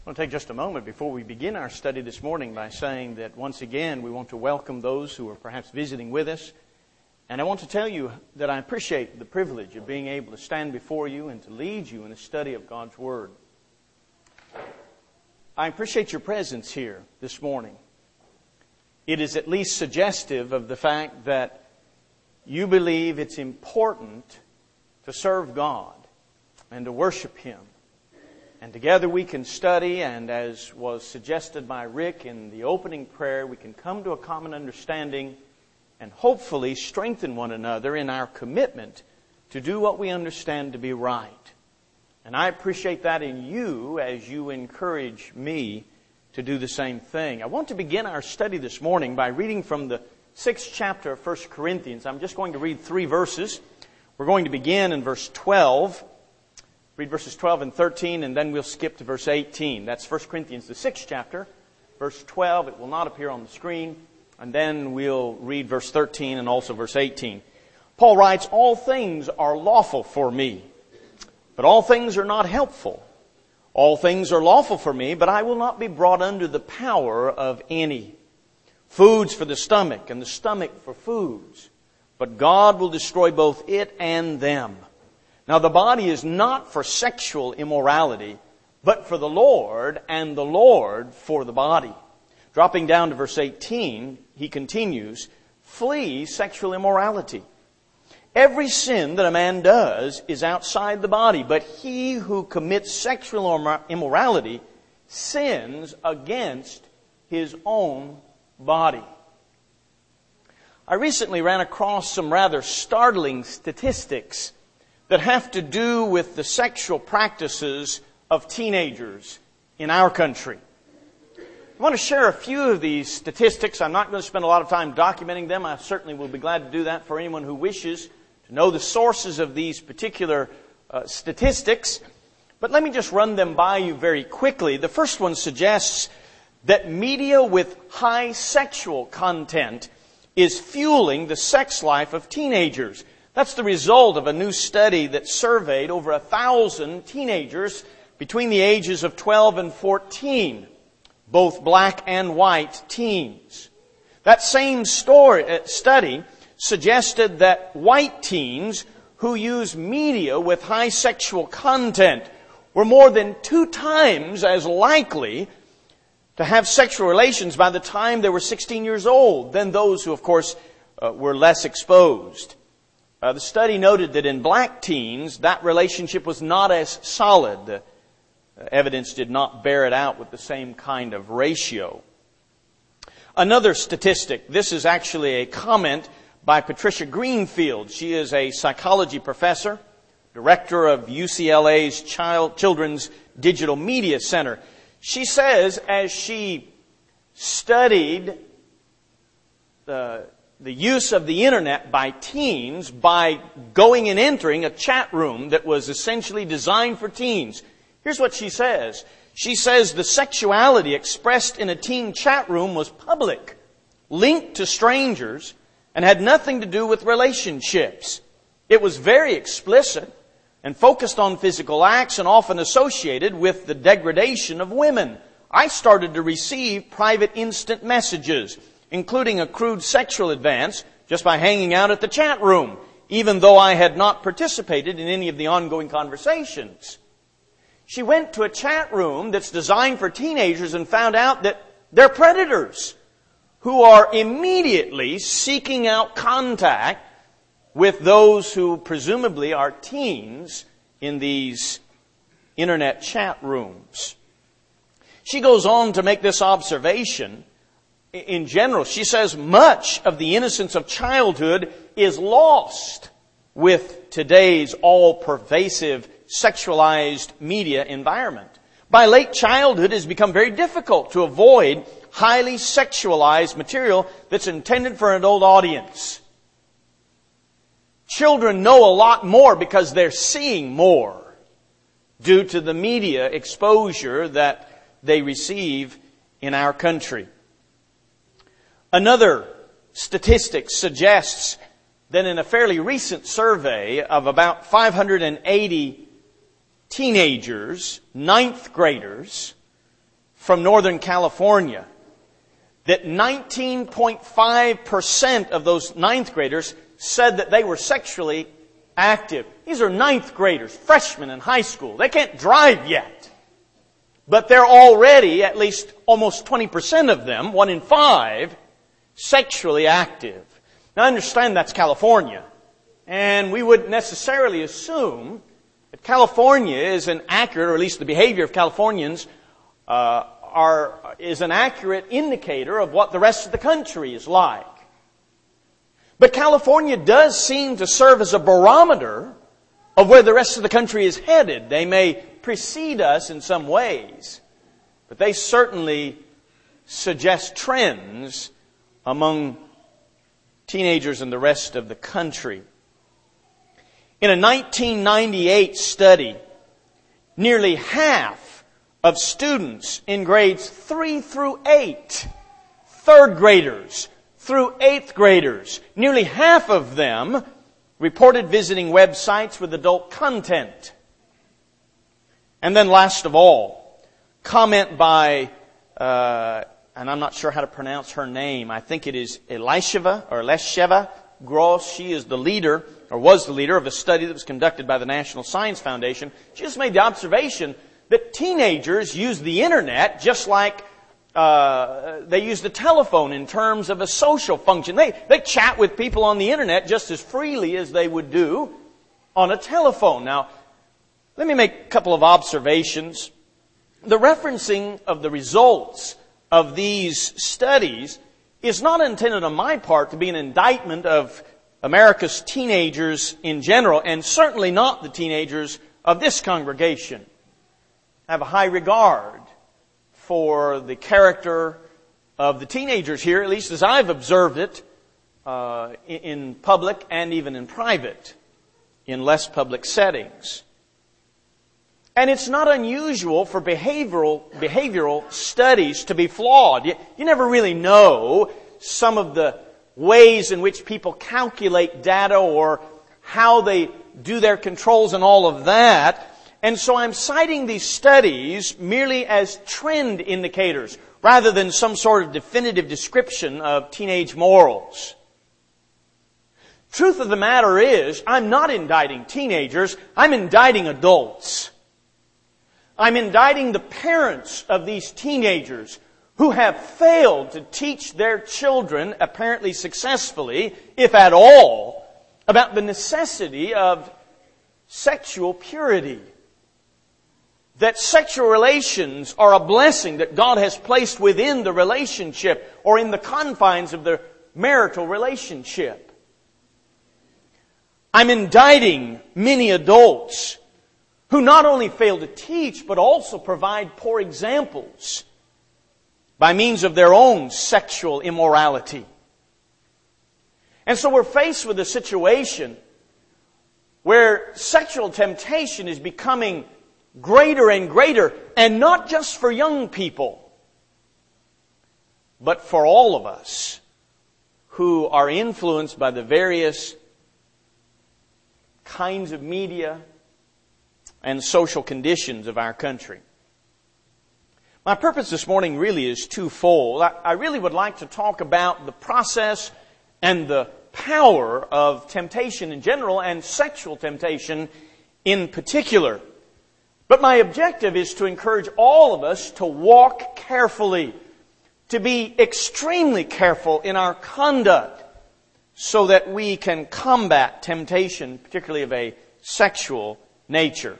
I want to take just a moment before we begin our study this morning by saying that once again we want to welcome those who are perhaps visiting with us. And I want to tell you that I appreciate the privilege of being able to stand before you and to lead you in the study of God's Word. I appreciate your presence here this morning. It is at least suggestive of the fact that you believe it's important to serve God and to worship Him. And together we can study, and as was suggested by Rick in the opening prayer, we can come to a common understanding and hopefully strengthen one another in our commitment to do what we understand to be right. And I appreciate that in you as you encourage me to do the same thing. I want to begin our study this morning by reading from the 6th chapter of 1 Corinthians. I'm just going to read 3 verses. We're going to begin in verse 12. Read verses 12 and 13, and then we'll skip to verse 18. That's 1 Corinthians, the 6th chapter, verse 12. It will not appear on the screen. And then we'll read verse 13 and also verse 18. Paul writes, "All things are lawful for me, but all things are not helpful. All things are lawful for me, but I will not be brought under the power of any. Foods for the stomach, and the stomach for foods. But God will destroy both it and them. Now the body is not for sexual immorality, but for the Lord, and the Lord for the body." Dropping down to verse 18, he continues, "Flee sexual immorality. Every sin that a man does is outside the body, but he who commits sexual immorality sins against his own body." I recently ran across some rather startling statistics that have to do with the sexual practices of teenagers in our country. I want to share a few of these statistics. I'm not going to spend a lot of time documenting them. I certainly will be glad to do that for anyone who wishes to know the sources of these particular statistics. But let me just run them by you very quickly. The first one suggests that media with high sexual content is fueling the sex life of teenagers. That's the result of a new study that surveyed over 1,000 teenagers between the ages of 12 and 14, both black and white teens. That same study suggested that white teens who use media with high sexual content were more than 2 times as likely to have sexual relations by the time they were 16 years old than those who, of course, were less exposed. The study noted that in black teens, that relationship was not as solid. The evidence did not bear it out with the same kind of ratio. Another statistic, this is actually a comment by Patricia Greenfield. She is a psychology professor, director of UCLA's Children's Digital Media Center. She says, as she studied the use of the internet by teens by going and entering a chat room that was essentially designed for teens. Here's what she says. She says the sexuality expressed in a teen chat room was public, linked to strangers, and had nothing to do with relationships. It was very explicit and focused on physical acts and often associated with the degradation of women. I started to receive private instant messages, including a crude sexual advance, just by hanging out at the chat room, even though I had not participated in any of the ongoing conversations. She went to a chat room that's designed for teenagers and found out that they're predators who are immediately seeking out contact with those who presumably are teens in these internet chat rooms. She goes on to make this observation. In general, she says much of the innocence of childhood is lost with today's all-pervasive sexualized media environment. By late childhood, it has become very difficult to avoid highly sexualized material that's intended for an adult audience. Children know a lot more because they're seeing more due to the media exposure that they receive in our country. Another statistic suggests that in a fairly recent survey of about 580 teenagers, 9th graders, from Northern California that 19.5% of those ninth graders said that they were sexually active. These are ninth graders, freshmen in high school. They can't drive yet. But they're already, at least almost 20% of them, 1 in 5, sexually active. Now I understand that's California. And we wouldn't necessarily assume that California is an accurate, or at least the behavior of Californians is an accurate indicator of what the rest of the country is like. But California does seem to serve as a barometer of where the rest of the country is headed. They may precede us in some ways, but they certainly suggest trends among teenagers in the rest of the country. In a 1998 study, nearly half of students in grades 3 through 8, third graders through 8th graders, nearly half of them reported visiting websites with adult content. And then last of all, comment by, and I'm not sure how to pronounce her name, I think it is Elisheva Gross. She is the leader, or was the leader, of a study that was conducted by the National Science Foundation. She just made the observation that teenagers use the internet just like they use the telephone in terms of a social function. They chat with people on the internet just as freely as they would do on a telephone. Now, let me make a couple of observations. The referencing of the results of these studies is not intended on my part to be an indictment of America's teenagers in general, and certainly not the teenagers of this congregation. I have a high regard for the character of the teenagers here, at least as I've observed it in public and even in private, in less public settings. And it's not unusual for behavioral studies to be flawed. You never really know some of the ways in which people calculate data or how they do their controls and all of that. And so I'm citing these studies merely as trend indicators rather than some sort of definitive description of teenage morals. Truth of the matter is, I'm not indicting teenagers, I'm indicting adults. I'm indicting the parents of these teenagers who have failed to teach their children, apparently successfully, if at all, about the necessity of sexual purity. That sexual relations are a blessing that God has placed within the relationship or in the confines of the marital relationship. I'm indicting many adults who not only fail to teach, but also provide poor examples by means of their own sexual immorality. And so we're faced with a situation where sexual temptation is becoming greater and greater, and not just for young people, but for all of us who are influenced by the various kinds of media and social conditions of our country. My purpose this morning really is twofold. I really would like to talk about the process and the power of temptation in general and sexual temptation in particular. But my objective is to encourage all of us to walk carefully, to be extremely careful in our conduct so that we can combat temptation, particularly of a sexual nature.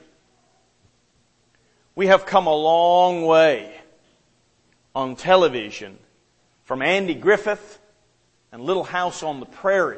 We have come a long way on television from Andy Griffith and Little House on the Prairie.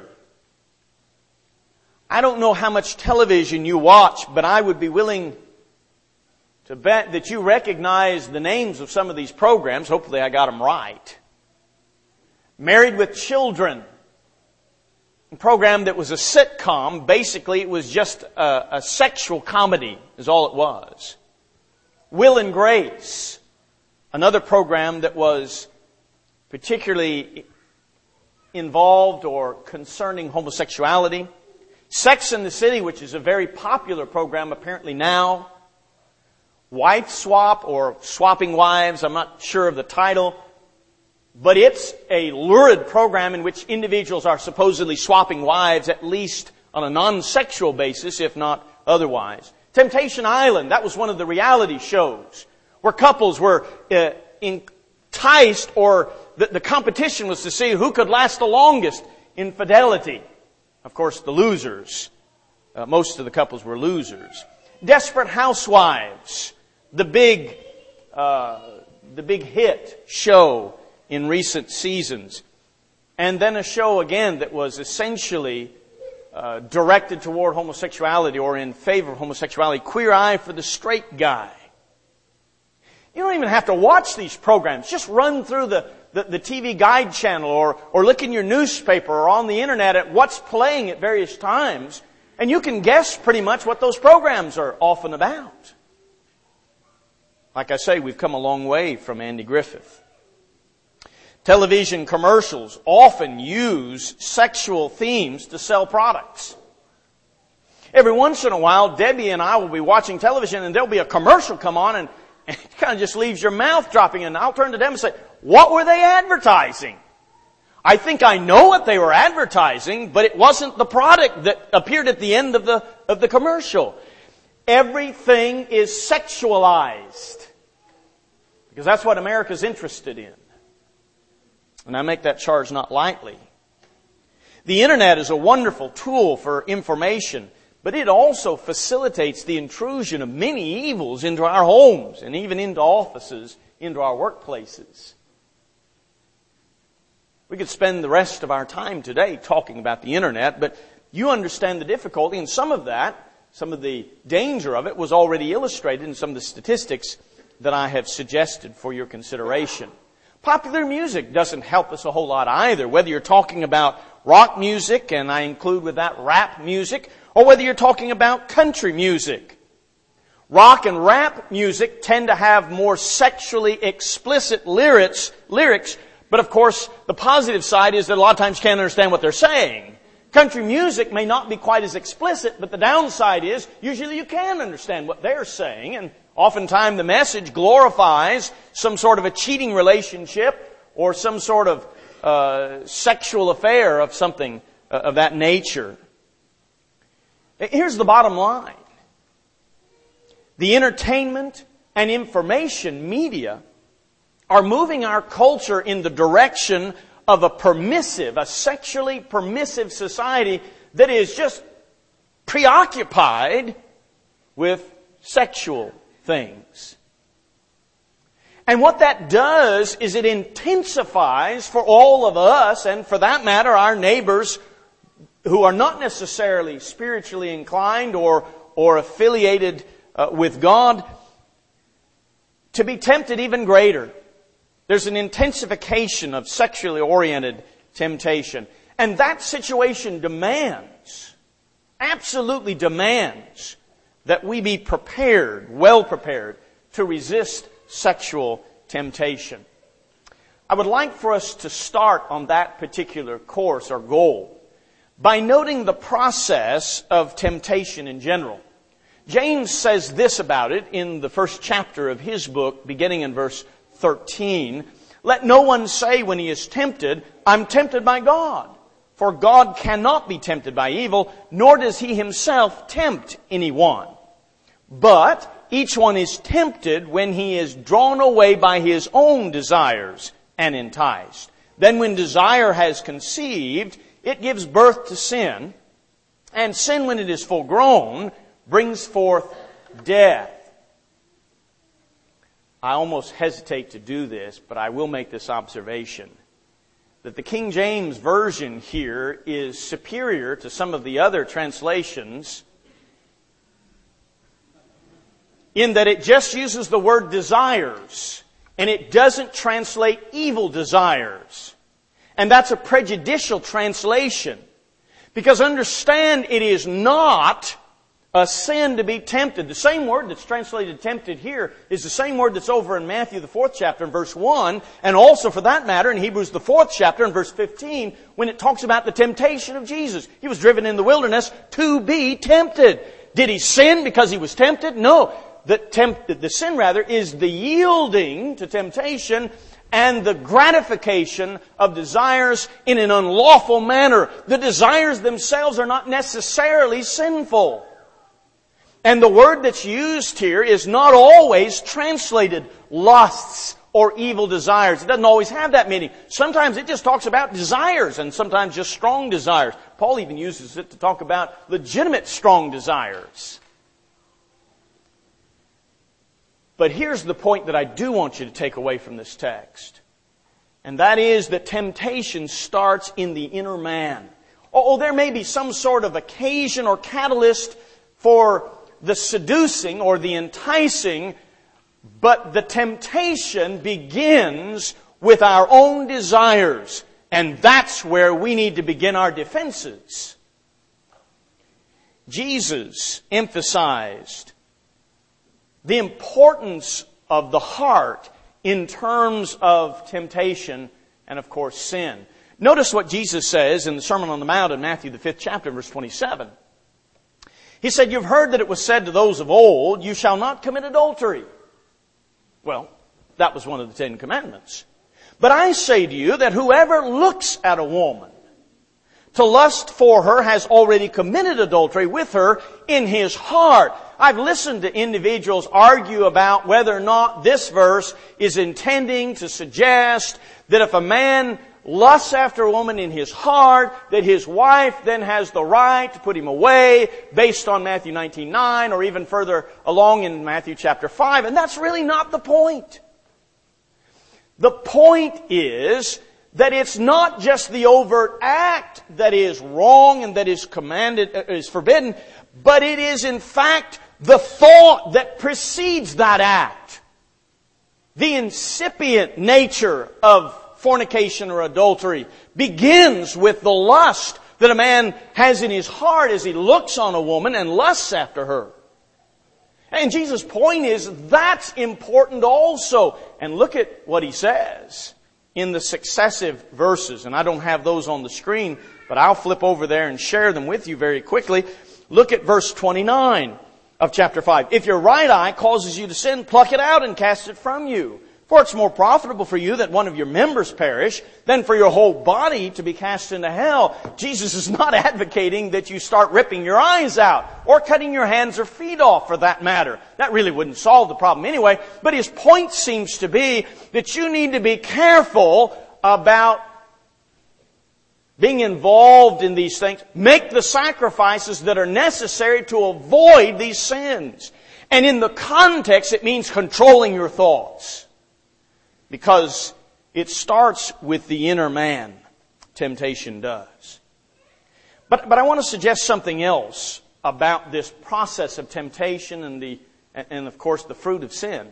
I don't know how much television you watch, but I would be willing to bet that you recognize the names of some of these programs. Hopefully I got them right. Married with Children, a program that was a sitcom. Basically, it was just a sexual comedy is all it was. Will and Grace, another program that was particularly involved or concerning homosexuality. Sex and the City, which is a very popular program apparently now. Wife Swap or Swapping Wives. I'm not sure of the title. But it's a lurid program in which individuals are supposedly swapping wives, at least on a non-sexual basis, if not otherwise. Temptation Island, that was one of the reality shows where couples were enticed, or the competition was to see who could last the longest in fidelity. Of course, the losers. Most of the couples were losers. Desperate Housewives, the big hit show in recent seasons. And then a show again that was essentially directed toward homosexuality or in favor of homosexuality, Queer Eye for the Straight Guy. You don't even have to watch these programs. Just run through the TV guide channel or look in your newspaper or on the internet at what's playing at various times, and you can guess pretty much what those programs are often about. Like I say, we've come a long way from Andy Griffith. Television commercials often use sexual themes to sell products. Every once in a while, Debbie and I will be watching television and there'll be a commercial come on and it kind of just leaves your mouth dropping, and I'll turn to them and say, what were they advertising? I think I know what they were advertising, but it wasn't the product that appeared at the end of the commercial. Everything is sexualized because that's what America's interested in. And I make that charge not lightly. The internet is a wonderful tool for information, but it also facilitates the intrusion of many evils into our homes and even into offices, into our workplaces. We could spend the rest of our time today talking about the internet, but you understand the difficulty, and some of the danger of it was already illustrated in some of the statistics that I have suggested for your consideration. Popular music doesn't help us a whole lot either, whether you're talking about rock music, and I include with that rap music, or whether you're talking about country music. Rock and rap music tend to have more sexually explicit lyrics, but of course the positive side is that a lot of times you can't understand what they're saying. Country music may not be quite as explicit, but the downside is usually you can understand what they're saying, and oftentimes the message glorifies some sort of a cheating relationship or some sort of sexual affair of something of that nature. Here's the bottom line. The entertainment and information media are moving our culture in the direction of a sexually permissive society that is just preoccupied with sexual things. And what that does is it intensifies for all of us, and for that matter, our neighbors who are not necessarily spiritually inclined or affiliated with God, to be tempted even greater. There's an intensification of sexually oriented temptation. And that situation absolutely demands, that we be well prepared to resist sexual temptation. I would like for us to start on that particular course or goal by noting the process of temptation in general. James says this about it in the first chapter of his book, beginning in verse 13. Let no one say when he is tempted, I'm tempted by God. For God cannot be tempted by evil, nor does he himself tempt anyone. But each one is tempted when he is drawn away by his own desires and enticed. Then when desire has conceived, it gives birth to sin. And sin, when it is full grown, brings forth death. I almost hesitate to do this, but I will make this observation. That the King James Version here is superior to some of the other translations in that it just uses the word desires and it doesn't translate evil desires. And that's a prejudicial translation. Because understand, it is not a sin to be tempted. The same word that's translated tempted here is the same word that's over in Matthew, the 4th chapter, in verse 1, and also, for that matter, in Hebrews, the 4th chapter, in verse 15, when it talks about the temptation of Jesus. He was driven in the wilderness to be tempted. Did he sin because he was tempted? No. the sin is the yielding to temptation and the gratification of desires in an unlawful manner. The desires themselves are not necessarily sinful. And the word that's used here is not always translated lusts or evil desires. It doesn't always have that meaning. Sometimes it just talks about desires, and sometimes just strong desires. Paul even uses it to talk about legitimate strong desires. But here's the point that I do want you to take away from this text. And that is that temptation starts in the inner man. There may be some sort of occasion or catalyst for the seducing or the enticing, but the temptation begins with our own desires. And that's where we need to begin our defenses. Jesus emphasized the importance of the heart in terms of temptation and, of course, sin. Notice what Jesus says in the Sermon on the Mount in Matthew, the 5th chapter, verse 27. He said, "You've heard that it was said to those of old, 'You shall not commit adultery.'" Well, that was one of the 10 Commandments. "But I say to you that whoever looks at a woman to lust for her has already committed adultery with her in his heart." I've listened to individuals argue about whether or not this verse is intending to suggest that if a man lusts after a woman in his heart, that his wife then has the right to put him away based on Matthew 19:9 or even further along in Matthew chapter 5. And that's really not the point. The point is that it's not just the overt act that is wrong and that is is forbidden, but it is in fact the thought that precedes that act. The incipient nature of fornication or adultery begins with the lust that a man has in his heart as he looks on a woman and lusts after her. And Jesus' point is that's important also. And look at what he says in the successive verses. And I don't have those on the screen, but I'll flip over there and share them with you very quickly. Look at verse 29 of chapter 5. "If your right eye causes you to sin, pluck it out and cast it from you. For it's more profitable for you that one of your members perish than for your whole body to be cast into hell." Jesus is not advocating that you start ripping your eyes out or cutting your hands or feet off for that matter. That really wouldn't solve the problem anyway. But his point seems to be that you need to be careful about being involved in these things. Make the sacrifices that are necessary to avoid these sins. And in the context, it means controlling your thoughts. Because it starts with the inner man. Temptation does. But I want to suggest something else about this process of temptation and of course the fruit of sin.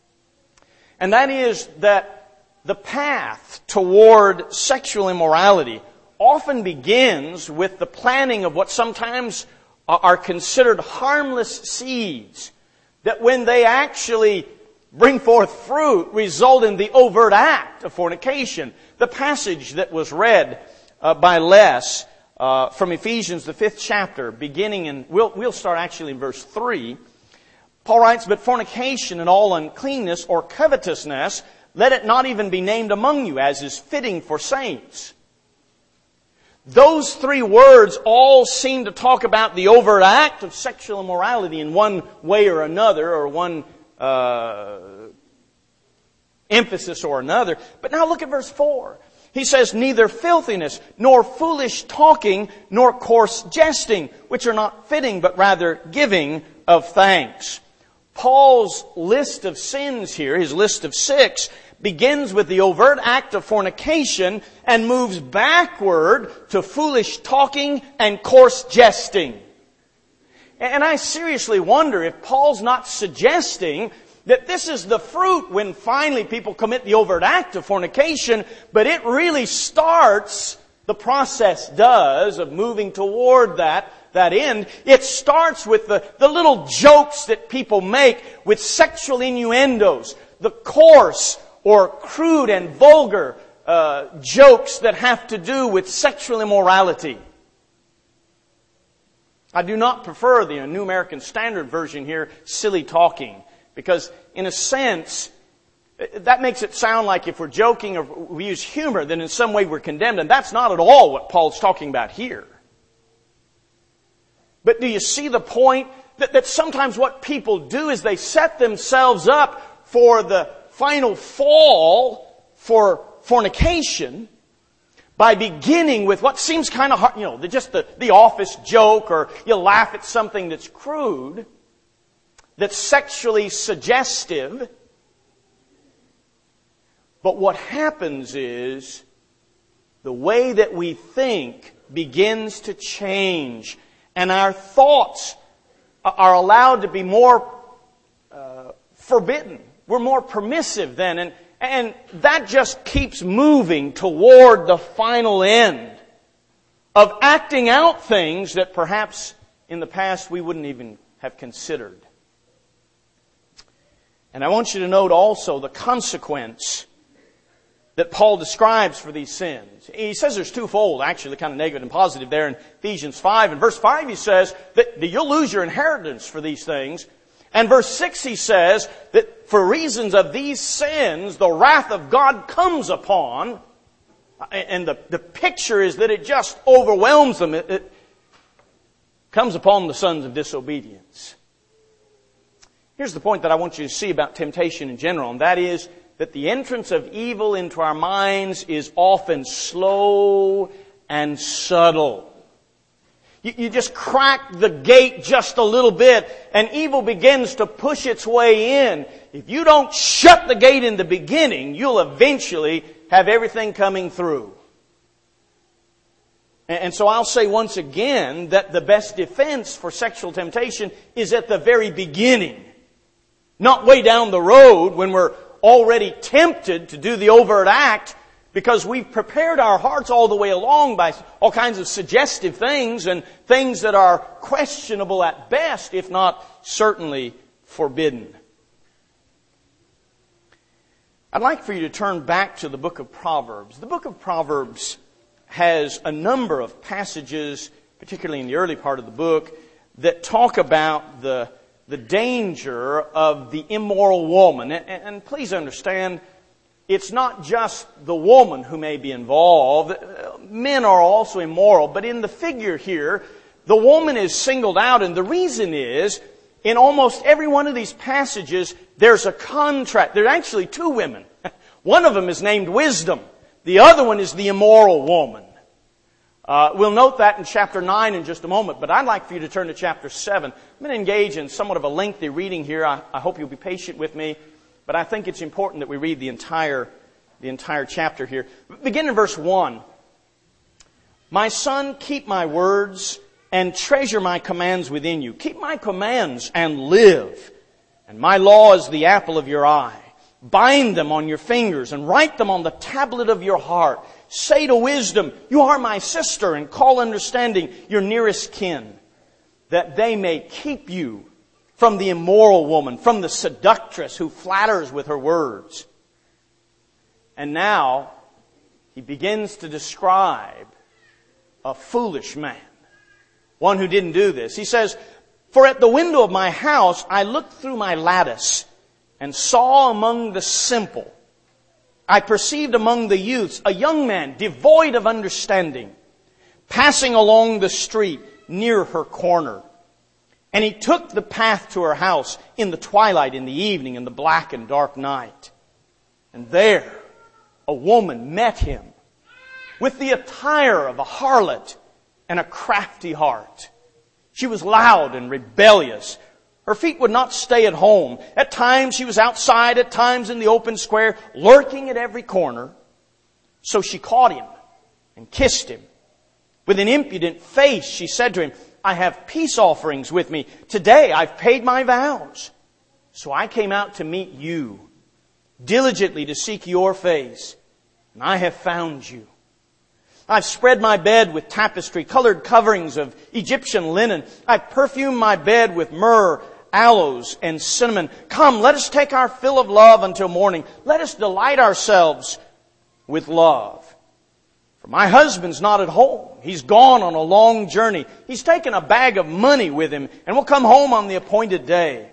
And that is that the path toward sexual immorality often begins with the planting of what sometimes are considered harmless seeds, that when they actually bring forth fruit, result in the overt act of fornication. The passage that was read by Les from Ephesians, the 5th chapter, beginning in, we'll start actually in verse 3. Paul writes, "But fornication and all uncleanness or covetousness, let it not even be named among you, as is fitting for saints." Those 3 words all seem to talk about the overt act of sexual immorality in one way or another, or one emphasis or another. But now look at verse 4. He says, "Neither filthiness, nor foolish talking, nor coarse jesting, which are not fitting, but rather giving of thanks." Paul's list of sins here, his list of 6, begins with the overt act of fornication and moves backward to foolish talking and coarse jesting. And I seriously wonder if Paul's not suggesting that this is the fruit when finally people commit the overt act of fornication, but it really starts, the process does, of moving toward that end. It starts with the little jokes that people make with sexual innuendos, the coarse or crude and vulgar jokes that have to do with sexual immorality. I do not prefer the New American Standard Version here, silly talking, because in a sense, that makes it sound like if we're joking or we use humor, then in some way we're condemned, and that's not at all what Paul's talking about here. But do you see the point? That sometimes what people do is they set themselves up for the final fall for fornication by beginning with what seems kind of hard, just the office joke, or you laugh at something that's crude, that's sexually suggestive. But what happens is the way that we think begins to change, and our thoughts are allowed to be more forbidden. We're more permissive then, and that just keeps moving toward the final end of acting out things that perhaps in the past we wouldn't even have considered. And I want you to note also the consequence that Paul describes for these sins. He says there's twofold, actually, kind of negative and positive there in Ephesians 5. In verse 5 he says that you'll lose your inheritance for these things. And verse 6 he says that for reasons of these sins, the wrath of God comes upon. And the picture is that it just overwhelms them. It comes upon the sons of disobedience. Here's the point that I want you to see about temptation in general, and that is that the entrance of evil into our minds is often slow and subtle. You just crack the gate just a little bit, and evil begins to push its way in. If you don't shut the gate in the beginning, you'll eventually have everything coming through. And so I'll say once again that the best defense for sexual temptation is at the very beginning. Not way down the road when we're already tempted to do the overt act, because we've prepared our hearts all the way along by all kinds of suggestive things and things that are questionable at best, if not certainly forbidden. I'd like for you to turn back to the book of Proverbs. The book of Proverbs has a number of passages, particularly in the early part of the book, that talk about the danger of the immoral woman. And please understand, it's not just the woman who may be involved. Men are also immoral. But in the figure here, the woman is singled out. And the reason is, in almost every one of these passages, there's a contrast. There are actually two women. One of them is named Wisdom. The other one is the immoral woman. We'll note that in chapter 9 in just a moment, but I'd like for you to turn to chapter 7. I'm going to engage in somewhat of a lengthy reading here. I hope you'll be patient with me, but I think it's important that we read the entire chapter here. Begin in verse 1. My son, keep my words and treasure my commands within you. Keep my commands and live. And my law is the apple of your eye. Bind them on your fingers and write them on the tablet of your heart. Say to wisdom, you are my sister, and call understanding your nearest kin, that they may keep you from the immoral woman, from the seductress who flatters with her words. And now he begins to describe a foolish man, one who didn't do this. He says, for at the window of my house I looked through my lattice and saw among the simple, I perceived among the youths a young man devoid of understanding, passing along the street near her corner. And he took the path to her house in the twilight, in the evening, in the black and dark night. And there a woman met him with the attire of a harlot and a crafty heart. She was loud and rebellious. Her feet would not stay at home. At times she was outside, at times in the open square, lurking at every corner. So she caught him and kissed him. With an impudent face she said to him, I have peace offerings with me. Today I've paid my vows. So I came out to meet you, diligently to seek your face, and I have found you. I've spread my bed with tapestry, colored coverings of Egyptian linen. I've perfumed my bed with myrrh, aloes, and cinnamon. Come, let us take our fill of love until morning. Let us delight ourselves with love. For my husband's not at home. He's gone on a long journey. He's taken a bag of money with him and will come home on the appointed day."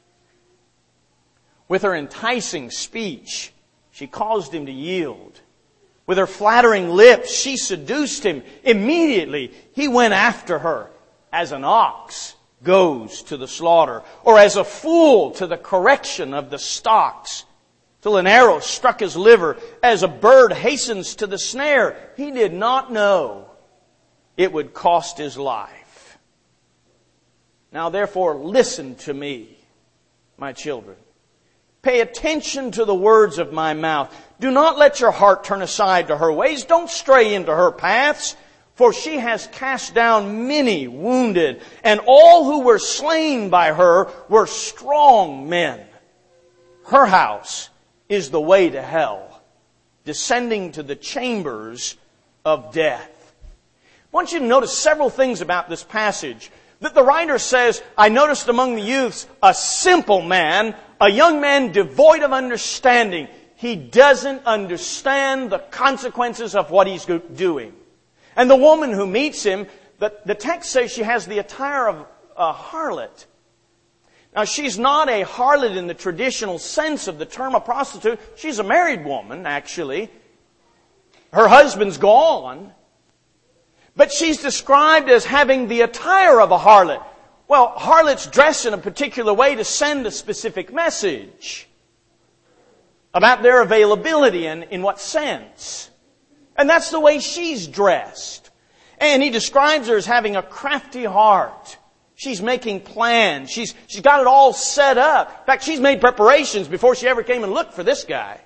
With her enticing speech, she caused him to yield. With her flattering lips, she seduced him. Immediately, he went after her as an ox goes to the slaughter, or as a fool to the correction of the stocks, till an arrow struck his liver, as a bird hastens to the snare. He did not know it would cost his life. Now therefore, listen to me, my children. Pay attention to the words of my mouth. Do not let your heart turn aside to her ways. Don't stray into her paths. For she has cast down many wounded, and all who were slain by her were strong men. Her house is the way to hell, descending to the chambers of death. I want you to notice several things about this passage. That the writer says, "I noticed among the youths a simple man, a young man devoid of understanding." He doesn't understand the consequences of what he's doing. And the woman who meets him, the text says she has the attire of a harlot. Now, she's not a harlot in the traditional sense of the term, a prostitute. She's a married woman, actually. Her husband's gone. But she's described as having the attire of a harlot. Well, harlots dress in a particular way to send a specific message about their availability and in what sense. And that's the way she's dressed. And he describes her as having a crafty heart. She's making plans. She's got it all set up. In fact, she's made preparations before she ever came and looked for this guy.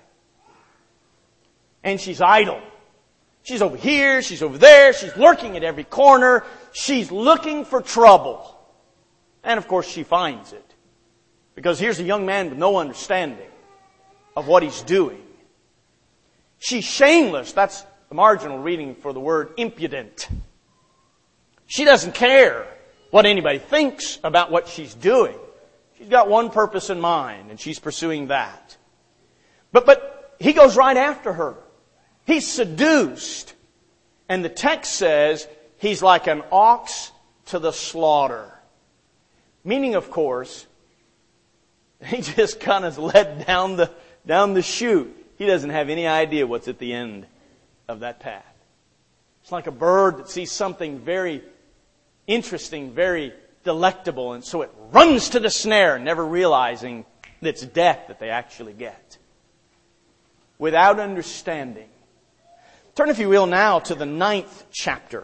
And she's idle. She's over here, she's over there, she's lurking at every corner. She's looking for trouble. And of course she finds it. Because here's a young man with no understanding of what he's doing. She's shameless. That's the marginal reading for the word impudent. She doesn't care what anybody thinks about what she's doing. She's got one purpose in mind, and she's pursuing that. But he goes right after her. He's seduced. And the text says he's like an ox to the slaughter. Meaning, of course, he just kind of led down the chute. He doesn't have any idea what's at the end of that path. It's like a bird that sees something very interesting, very delectable, and so it runs to the snare, never realizing that it's death that they actually get. Without understanding. Turn, if you will, now to the 9th chapter.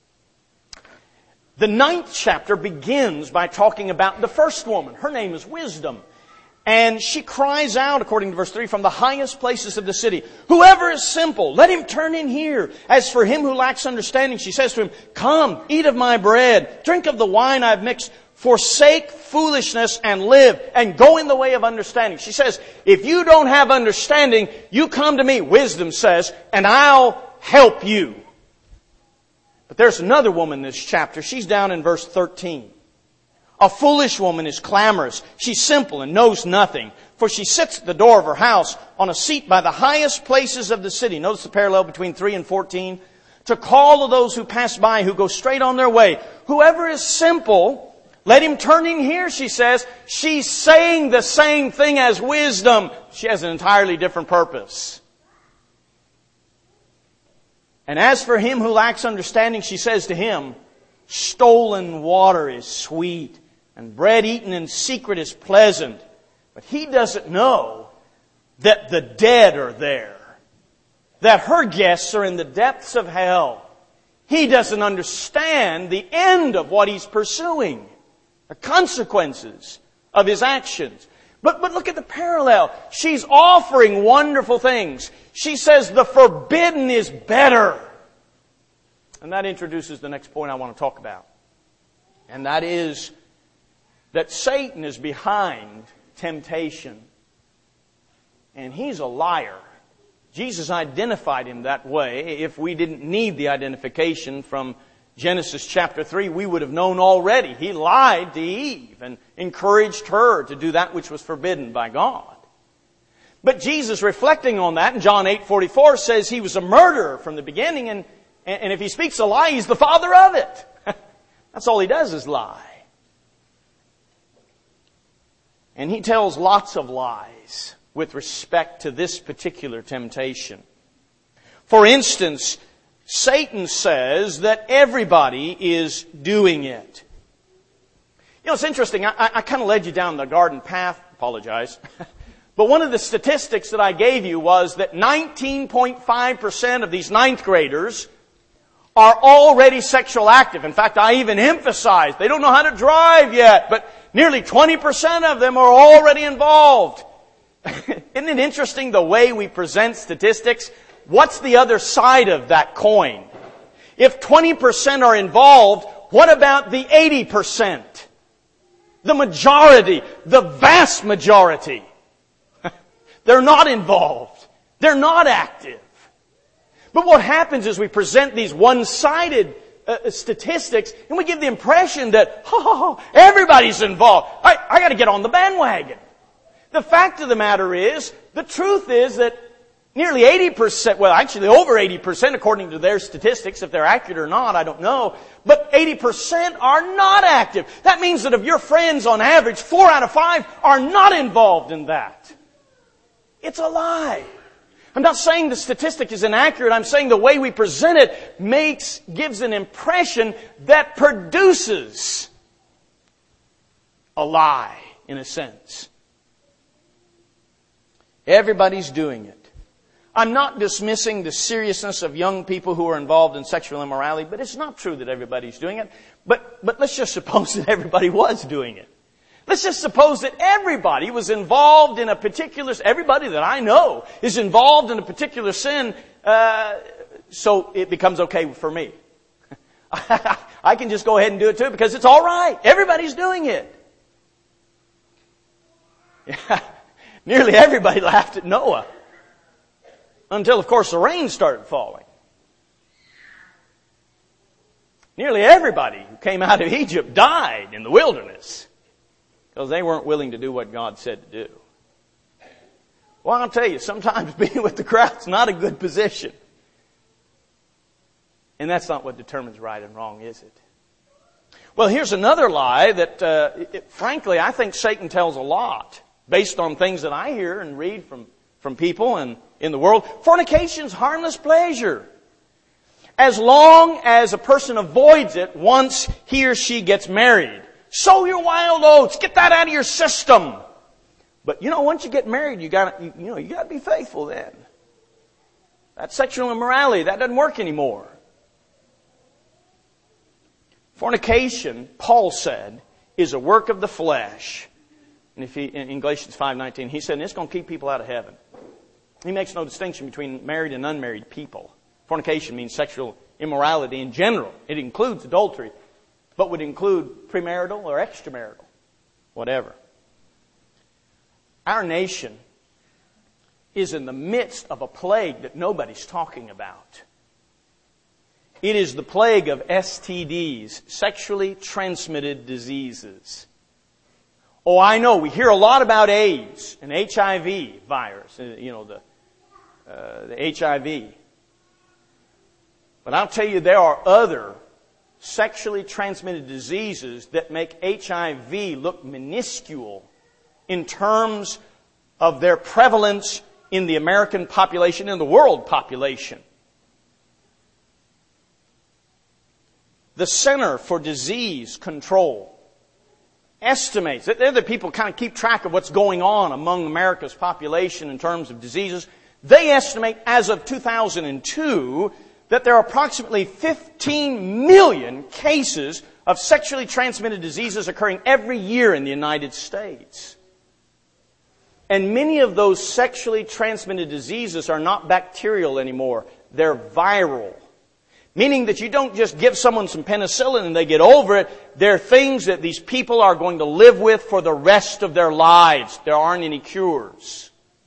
The 9th chapter begins by talking about the first woman. Her name is Wisdom. And she cries out, according to verse 3, from the highest places of the city, "Whoever is simple, let him turn in here. As for him who lacks understanding," she says to him, "Come, eat of my bread, drink of the wine I've mixed. Forsake foolishness and live, and go in the way of understanding." She says, if you don't have understanding, you come to me, Wisdom says, and I'll help you. But there's another woman in this chapter. She's down in verse 13. "A foolish woman is clamorous. She's simple and knows nothing. For she sits at the door of her house on a seat by the highest places of the city." Notice the parallel between 3 and 14. "To call to those who pass by, who go straight on their way. Whoever is simple, let him turn in here," she says. She's saying the same thing as Wisdom. She has an entirely different purpose. "And as for him who lacks understanding," she says to him, "stolen water is sweet, and bread eaten in secret is pleasant." But he doesn't know that the dead are there. That her guests are in the depths of hell. He doesn't understand the end of what he's pursuing. The consequences of his actions. But look at the parallel. She's offering wonderful things. She says the forbidden is better. And that introduces the next point I want to talk about. And that is that Satan is behind temptation. And he's a liar. Jesus identified him that way. If we didn't need the identification from Genesis chapter 3, we would have known already. He lied to Eve and encouraged her to do that which was forbidden by God. But Jesus, reflecting on that in John 8:44, says he was a murderer from the beginning, and if he speaks a lie, he's the father of it. That's all he does is lie. And he tells lots of lies with respect to this particular temptation. For instance, Satan says that everybody is doing it. You know, it's interesting. I kind of led you down the garden path. Apologize. But one of the statistics that I gave you was that 19.5% of these ninth graders are already sexual active. In fact, I even emphasized they don't know how to drive yet, but nearly 20% of them are already involved. Isn't it interesting the way we present statistics? What's the other side of that coin? If 20% are involved, what about the 80%? The majority, the vast majority. They're not involved. They're not active. But what happens is we present these one-sided statistics and we give the impression that, everybody's involved. I got to get on the bandwagon. The fact of the matter is, the truth is that nearly 80%, well actually over 80% according to their statistics, if they're accurate or not, I don't know, but 80% are not active. That means that of your friends on average, 4 out of 5 are not involved in that. It's a lie. I'm not saying the statistic is inaccurate. I'm saying the way we present it gives an impression that produces a lie, in a sense. Everybody's doing it. I'm not dismissing the seriousness of young people who are involved in sexual immorality, but it's not true that everybody's doing it. But let's just suppose that everybody was doing it. Let's just suppose that everybody was involved in everybody that I know is involved in a particular sin, so it becomes okay for me. I can just go ahead and do it too because it's all right. Everybody's doing it. Yeah. Nearly everybody laughed at Noah. Until, of course, the rain started falling. Nearly everybody who came out of Egypt died in the wilderness because they weren't willing to do what God said to do. Well, I'll tell you, sometimes being with the crowd's not a good position. And that's not what determines right and wrong, is it? Well, here's another lie that, frankly, I think Satan tells a lot based on things that I hear and read from people and in the world. Fornication's harmless pleasure. As long as a person avoids it once he or she gets married. Sow your wild oats. Get that out of your system. But once you get married, you gotta be faithful then. That sexual immorality, that doesn't work anymore. Fornication, Paul said, is a work of the flesh. And in Galatians 5:19, he said, it's going to keep people out of heaven. He makes no distinction between married and unmarried people. Fornication means sexual immorality in general. It includes adultery, but would include premarital or extramarital, whatever. Our nation is in the midst of a plague that nobody's talking about. It is the plague of STDs, sexually transmitted diseases. Oh, I know, we hear a lot about AIDS and HIV virus, the HIV. But I'll tell you, there are other sexually transmitted diseases that make HIV look minuscule in terms of their prevalence in the American population and the world population. The Center for Disease Control estimates that they're the people who kind of keep track of what's going on among America's population in terms of diseases. They estimate as of 2002 that there are approximately 15 million cases of sexually transmitted diseases occurring every year in the United States. And many of those sexually transmitted diseases are not bacterial anymore. They're viral. Meaning that you don't just give someone some penicillin and they get over it. They're things that these people are going to live with for the rest of their lives. There aren't any cures.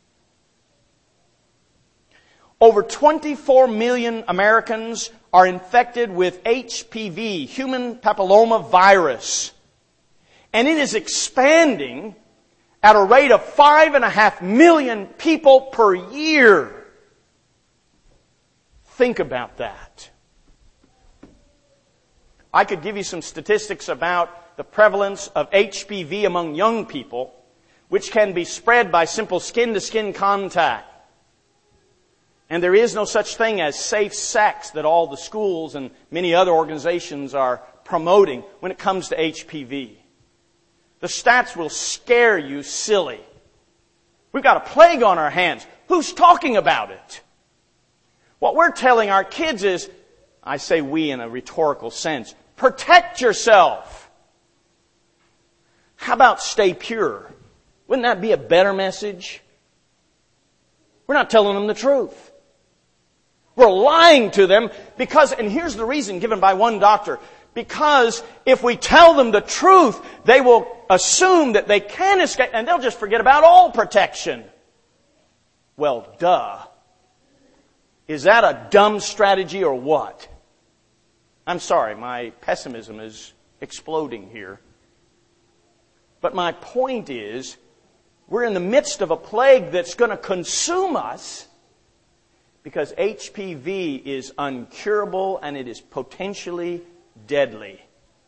Over 24 million Americans are infected with HPV, human papilloma virus. And it is expanding at a rate of 5.5 million people per year. Think about that. I could give you some statistics about the prevalence of HPV among young people, which can be spread by simple skin-to-skin contact. And there is no such thing as safe sex that all the schools and many other organizations are promoting when it comes to HPV. The stats will scare you silly. We've got a plague on our hands. Who's talking about it? What we're telling our kids is, I say we in a rhetorical sense, protect yourself. How about stay pure? Wouldn't that be a better message? We're not telling them the truth. We're lying to them because, and here's the reason given by one doctor, because if we tell them the truth, they will assume that they can escape and they'll just forget about all protection. Well, duh. Is that a dumb strategy or what? I'm sorry, my pessimism is exploding here. But my point is, we're in the midst of a plague that's going to consume us because HPV is uncurable and it is potentially deadly.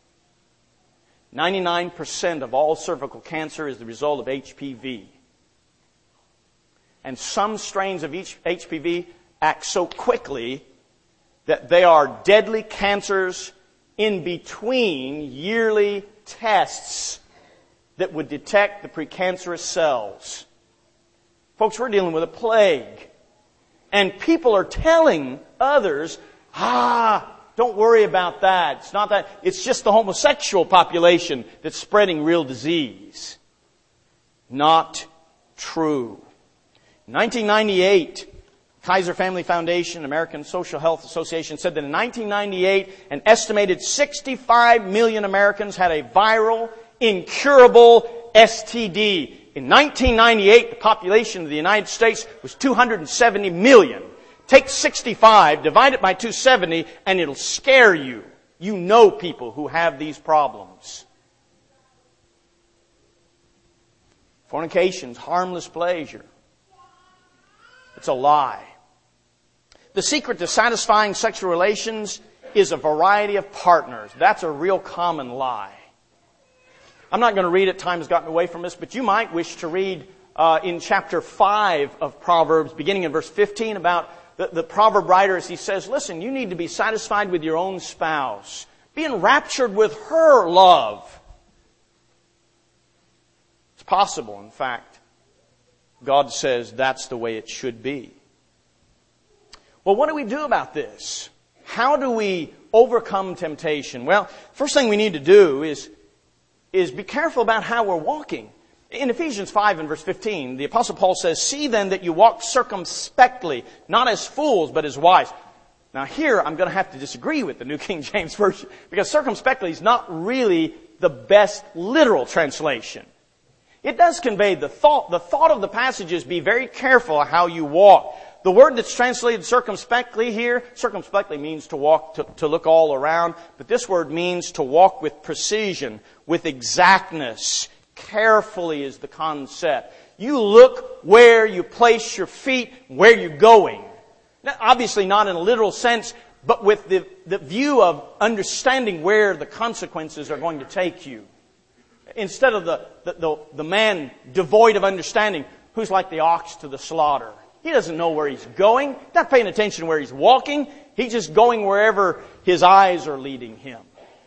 99% of all cervical cancer is the result of HPV. And some strains of HPV act so quickly that they are deadly cancers in between yearly tests that would detect the precancerous cells. Folks, we're dealing with a plague. And people are telling others, don't worry about that. It's not that. It's just the homosexual population that's spreading real disease. Not true. In 1998, Kaiser Family Foundation, American Social Health Association said that in 1998, an estimated 65 million Americans had a viral, incurable STD. In 1998, the population of the United States was 270 million. Take 65, divide it by 270, and it'll scare you. You know people who have these problems. Fornication's harmless pleasure. It's a lie. The secret to satisfying sexual relations is a variety of partners. That's a real common lie. I'm not going to read it. Time has gotten away from us, but you might wish to read in chapter 5 of Proverbs, beginning in verse 15, about the proverb writer as he says, listen, you need to be satisfied with your own spouse. Be enraptured with her love. It's possible, in fact. God says that's the way it should be. Well, what do we do about this? How do we overcome temptation? Well, first thing we need to do is be careful about how we're walking. In Ephesians 5 and verse 15, the Apostle Paul says, see then that you walk circumspectly, not as fools, but as wise. Now here, I'm going to have to disagree with the New King James Version, because circumspectly is not really the best literal translation. It does convey the thought. The thought of the passage is be very careful how you walk. The word that's translated circumspectly here, circumspectly means to walk, to look all around, but this word means to walk with precision, with exactness. Carefully is the concept. You look where you place your feet, where you're going. Now, obviously not in a literal sense, but with the view of understanding where the consequences are going to take you. Instead of the man devoid of understanding, who's like the ox to the slaughter. He doesn't know where he's going. Not paying attention where he's walking. He's just going wherever his eyes are leading him.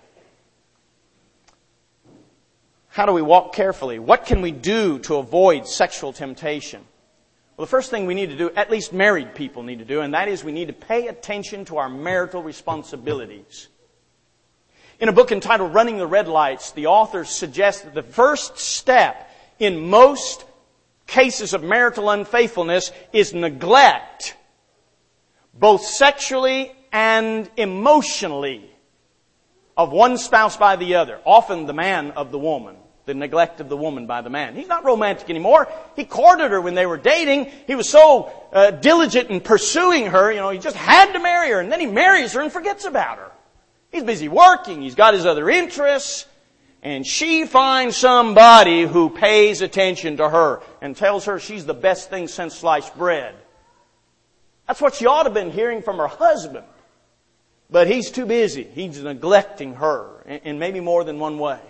How do we walk carefully? What can we do to avoid sexual temptation? Well, the first thing we need to do, at least married people need to do, and that is we need to pay attention to our marital responsibilities. In a book entitled Running the Red Lights, the author suggests that the first step in most cases of marital unfaithfulness is neglect, both sexually and emotionally, of one spouse by the other. Often the man of the woman. The neglect of the woman by the man. He's not romantic anymore. He courted her when they were dating. He was so diligent in pursuing her, he just had to marry her. And then he marries her and forgets about her. He's busy working. He's got his other interests. And she finds somebody who pays attention to her and tells her she's the best thing since sliced bread. That's what she ought to have been hearing from her husband. But he's too busy. He's neglecting her in maybe more than one way.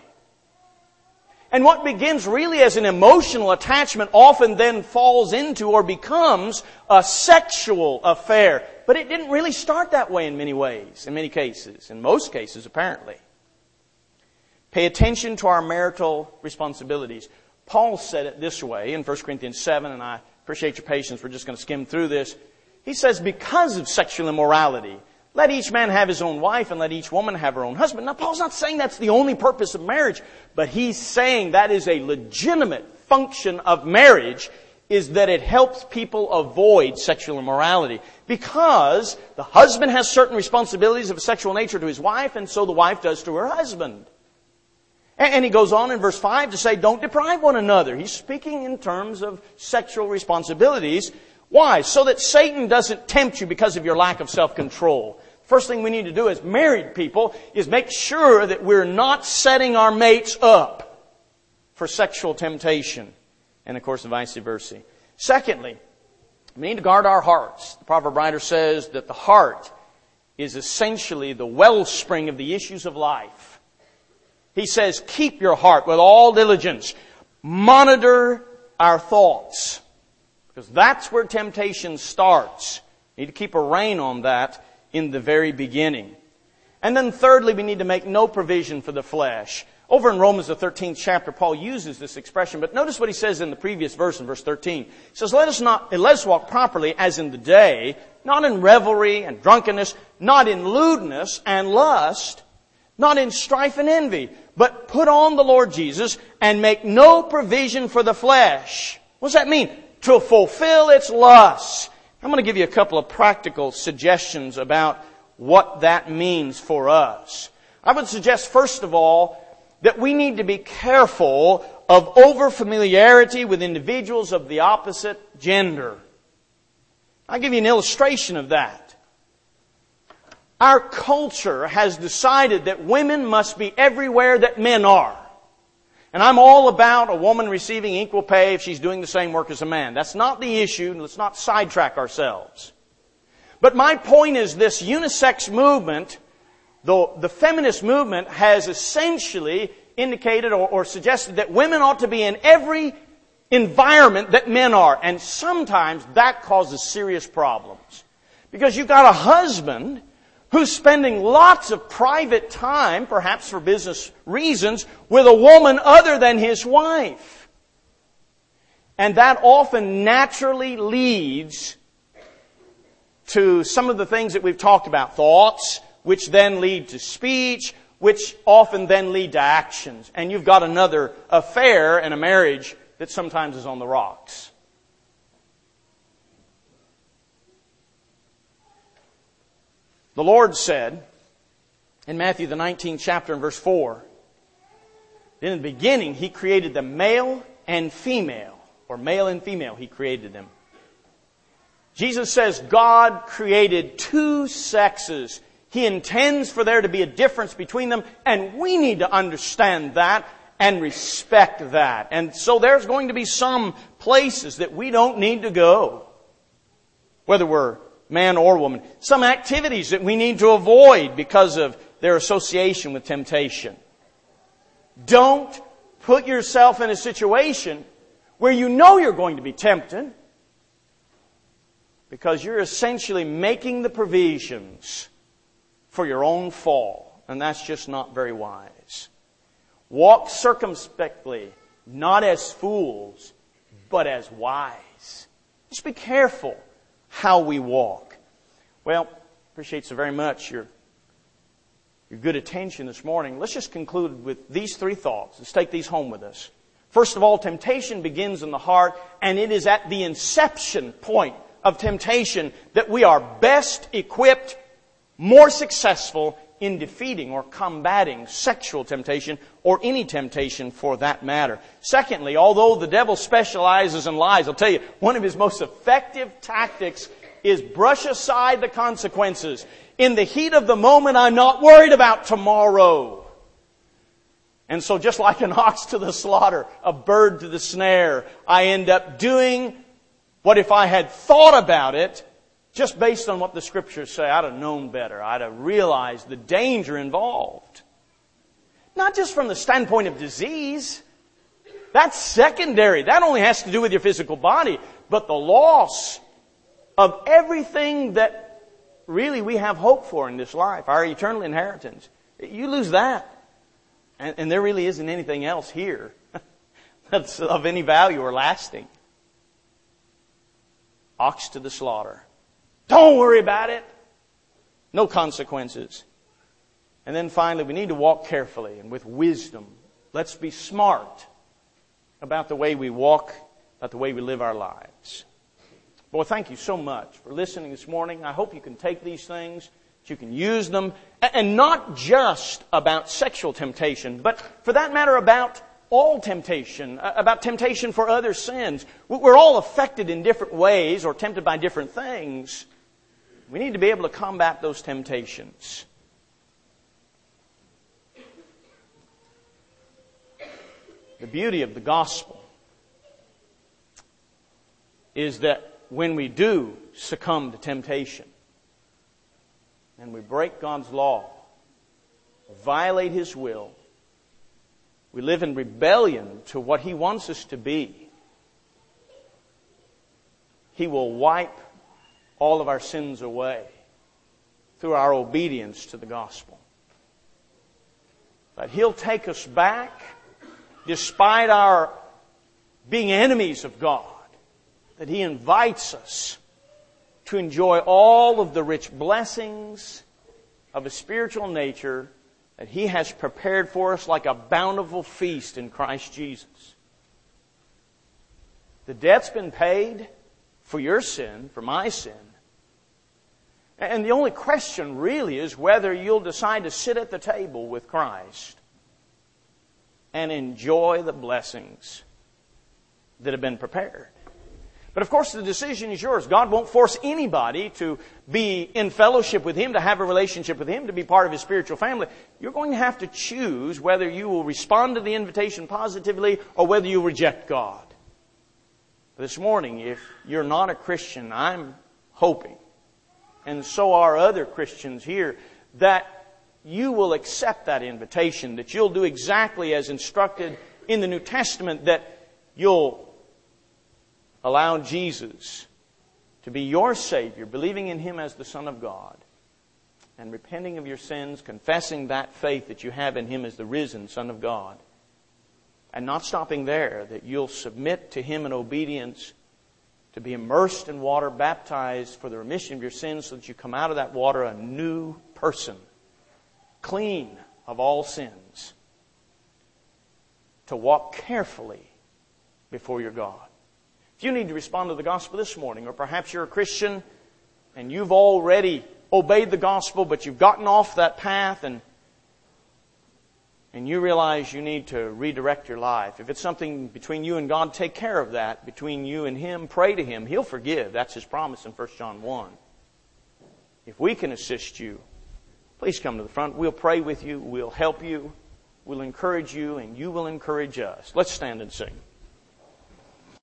And what begins really as an emotional attachment often then falls into or becomes a sexual affair. But it didn't really start that way in many ways, in many cases, in most cases apparently. Pay attention to our marital responsibilities. Paul said it this way in 1 Corinthians 7, and I appreciate your patience. We're just going to skim through this. He says, because of sexual immorality, let each man have his own wife and let each woman have her own husband. Now, Paul's not saying that's the only purpose of marriage, but he's saying that is a legitimate function of marriage, is that it helps people avoid sexual immorality. Because the husband has certain responsibilities of a sexual nature to his wife, and so the wife does to her husband. And he goes on in verse 5 to say, don't deprive one another. He's speaking in terms of sexual responsibilities. Why? So that Satan doesn't tempt you because of your lack of self-control. First thing we need to do as married people is make sure that we're not setting our mates up for sexual temptation. And of course, vice versa. Secondly, we need to guard our hearts. The proverb writer says that the heart is essentially the wellspring of the issues of life. He says, keep your heart with all diligence. Monitor our thoughts. Because that's where temptation starts. You need to keep a rein on that in the very beginning. And then thirdly, we need to make no provision for the flesh. Over in Romans, the 13th chapter, Paul uses this expression, but notice what he says in the previous verse, in verse 13. He says, let us walk properly as in the day, not in revelry and drunkenness, not in lewdness and lust, not in strife and envy, but put on the Lord Jesus and make no provision for the flesh. What does that mean? To fulfill its lusts. I'm going to give you a couple of practical suggestions about what that means for us. I would suggest, first of all, that we need to be careful of over-familiarity with individuals of the opposite gender. I'll give you an illustration of that. Our culture has decided that women must be everywhere that men are. And I'm all about a woman receiving equal pay if she's doing the same work as a man. That's not the issue. Let's not sidetrack ourselves. But my point is this unisex movement, the feminist movement, has essentially indicated or suggested that women ought to be in every environment that men are. And sometimes that causes serious problems. Because you've got a husband who's spending lots of private time, perhaps for business reasons, with a woman other than his wife. And that often naturally leads to some of the things that we've talked about. Thoughts, which then lead to speech, which often then lead to actions. And you've got another affair and a marriage that sometimes is on the rocks. The Lord said in Matthew the 19th chapter and verse 4, in the beginning He created them male and female, or male and female He created them. Jesus says God created two sexes. He intends for there to be a difference between them, and we need to understand that and respect that. And so there's going to be some places that we don't need to go, whether we're man or woman. Some activities that we need to avoid because of their association with temptation. Don't put yourself in a situation where you know you're going to be tempted, because you're essentially making the provisions for your own fall. And that's just not very wise. Walk circumspectly, not as fools, but as wise. Just be careful how we walk. Well, appreciate so very much your good attention this morning. Let's just conclude with these three thoughts. Let's take these home with us. First of all, temptation begins in the heart, and it is at the inception point of temptation that we are best equipped, more successful in defeating or combating sexual temptation or any temptation for that matter. Secondly, although the devil specializes in lies, I'll tell you, one of his most effective tactics is brush aside the consequences. In the heat of the moment, I'm not worried about tomorrow. And so just like an ox to the slaughter, a bird to the snare, I end up doing what if I had thought about it, just based on what the Scriptures say, I'd have known better. I'd have realized the danger involved. Not just from the standpoint of disease. That's secondary. That only has to do with your physical body. But the loss of everything that really we have hope for in this life, our eternal inheritance, you lose that. And there really isn't anything else here that's of any value or lasting. Ox to the slaughter. Don't worry about it. No consequences. And then finally, we need to walk carefully and with wisdom. Let's be smart about the way we walk, about the way we live our lives. Boy, thank you so much for listening this morning. I hope you can take these things, that you can use them, and not just about sexual temptation, but for that matter about all temptation, about temptation for other sins. We're all affected in different ways or tempted by different things. We need to be able to combat those temptations. The beauty of the gospel is that when we do succumb to temptation and we break God's law, violate His will, we live in rebellion to what He wants us to be, He will wipe all of our sins away through our obedience to the gospel. But He'll take us back despite our being enemies of God, that He invites us to enjoy all of the rich blessings of a spiritual nature that He has prepared for us like a bountiful feast in Christ Jesus. The debt's been paid for your sin, for my sin. And the only question really is whether you'll decide to sit at the table with Christ and enjoy the blessings that have been prepared. But of course the decision is yours. God won't force anybody to be in fellowship with Him, to have a relationship with Him, to be part of His spiritual family. You're going to have to choose whether you will respond to the invitation positively or whether you reject God. This morning, if you're not a Christian, I'm hoping, and so are other Christians here, that you will accept that invitation, that you'll do exactly as instructed in the New Testament, that you'll allow Jesus to be your Savior, believing in Him as the Son of God, and repenting of your sins, confessing that faith that you have in Him as the risen Son of God, and not stopping there, that you'll submit to Him in obedience, to be immersed in water, baptized for the remission of your sins, so that you come out of that water a new person, clean of all sins, to walk carefully before your God. If you need to respond to the gospel this morning, or perhaps you're a Christian and you've already obeyed the gospel, but you've gotten off that path and you realize you need to redirect your life. If it's something between you and God, take care of that. Between you and Him, pray to Him. He'll forgive. That's His promise in 1 John 1. If we can assist you, please come to the front. We'll pray with you. We'll help you. We'll encourage you, and you will encourage us. Let's stand and sing.